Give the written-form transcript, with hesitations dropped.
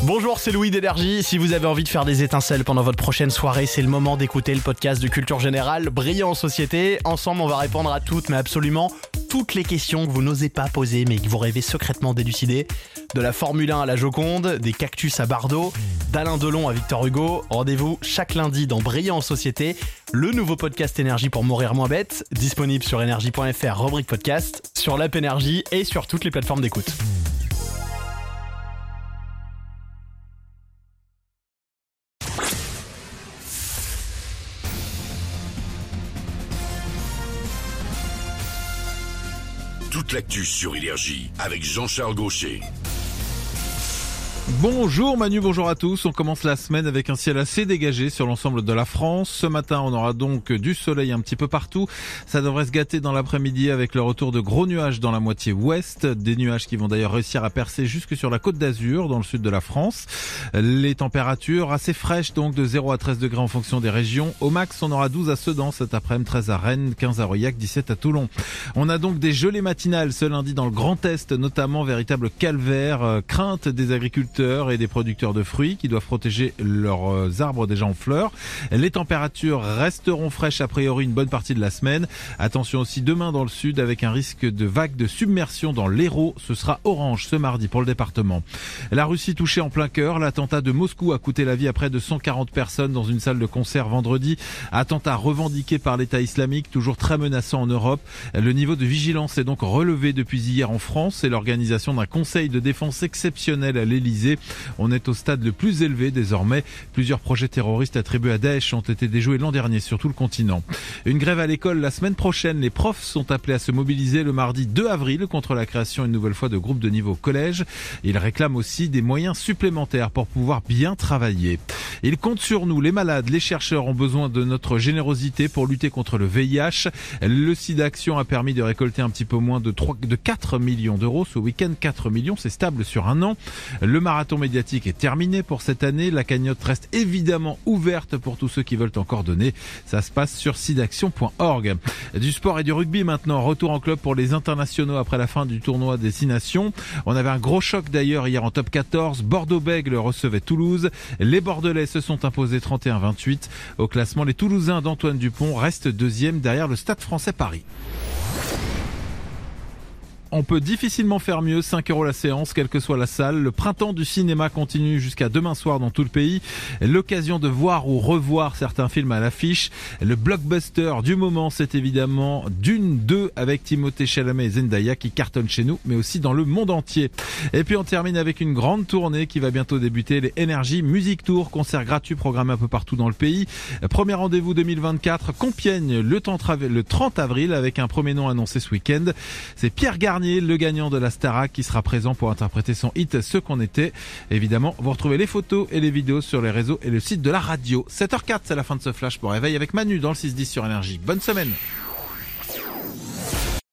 Bonjour, c'est Louis d'Énergie. Si vous avez envie de faire des étincelles pendant votre prochaine soirée, c'est le moment d'écouter le podcast de Culture Générale, Brillant en Société. Ensemble, on va répondre à toutes, mais absolument toutes les questions que vous n'osez pas poser, mais que vous rêvez secrètement d'élucider. De la Formule 1 à la Joconde, des cactus à Bardot, d'Alain Delon à Victor Hugo. Rendez-vous chaque lundi dans Brillant en Société, le nouveau podcast Énergie pour mourir moins bête, disponible sur énergie.fr, rubrique podcast, sur l'app Énergie et sur toutes les plateformes d'écoute. Toute l'actu sur Énergie avec Jean-Charles Gaucher. Bonjour Manu, bonjour à tous. On commence la semaine avec un ciel assez dégagé sur l'ensemble de la France. Ce matin, on aura donc du soleil un petit peu partout. Ça devrait se gâter dans l'après-midi avec le retour de gros nuages dans la moitié ouest. Des nuages qui vont d'ailleurs réussir à percer jusque sur la côte d'Azur, dans le sud de la France. Les températures assez fraîches, donc de 0 à 13 degrés en fonction des régions. Au max, on aura 12 à Sedan cet après-midi, 13 à Rennes, 15 à Aurillac, 17 à Toulon. On a donc des gelées matinales ce lundi dans le Grand Est, notamment véritable calvaire, crainte des agriculteurs et des producteurs de fruits qui doivent protéger leurs arbres déjà en fleurs. Les températures resteront fraîches a priori une bonne partie de la semaine. Attention aussi demain dans le sud avec un risque de vague de submersion dans l'Hérault. Ce sera orange ce mardi pour le département. La Russie touchée en plein cœur. L'attentat de Moscou a coûté la vie à près de 140 personnes dans une salle de concert vendredi. Attentat revendiqué par l'État islamique, toujours très menaçant en Europe. Le niveau de vigilance est donc relevé depuis hier en France et l'organisation d'un conseil de défense exceptionnel à l'Elysée. On est au stade le plus élevé désormais. Plusieurs projets terroristes attribués à Daesh ont été déjoués l'an dernier sur tout le continent. Une grève à l'école la semaine prochaine. Les profs sont appelés à se mobiliser le mardi 2 avril contre la création une nouvelle fois de groupes de niveau collège. Ils réclament aussi des moyens supplémentaires pour pouvoir bien travailler. Ils comptent sur nous, les malades, les chercheurs ont besoin de notre générosité pour lutter contre le VIH. Le SIDAction a permis de récolter un petit peu moins de 4 millions d'euros. Ce week-end, 4 millions, c'est stable sur un an. Le marathon médiatique est terminé pour cette année. La cagnotte reste évidemment ouverte pour tous ceux qui veulent encore donner. Ça se passe sur sidaction.org. Du sport et du rugby maintenant. Retour en club pour les internationaux après la fin du tournoi des 6 nations. On avait un gros choc d'ailleurs hier en top 14. Bordeaux-Bègles recevait Toulouse. Les Bordelais se sont imposés 31-28. Au classement, les Toulousains d'Antoine Dupont restent deuxième derrière le Stade Français Paris. On peut difficilement faire mieux, 5 € la séance, quelle que soit la salle. Le printemps du cinéma continue jusqu'à demain soir dans tout le pays. L'occasion de voir ou revoir certains films à l'affiche. Le blockbuster du moment, c'est évidemment Dune 2 avec Timothée Chalamet et Zendaya qui cartonnent chez nous, mais aussi dans le monde entier. Et puis on termine avec une grande tournée qui va bientôt débuter, les Énergie Music Tour, concerts gratuits programmés un peu partout dans le pays. Premier rendez-vous 2024, Compiègne le 30 avril avec un premier nom annoncé ce week-end. C'est Pierre Garnier, le gagnant de la Starac, qui sera présent pour interpréter son hit Ce qu'on était. Évidemment, vous retrouvez les photos et les vidéos sur les réseaux et le site de la radio. 7h04, c'est la fin de ce flash pour réveil avec Manu dans le 6-10 sur Énergie. Bonne semaine.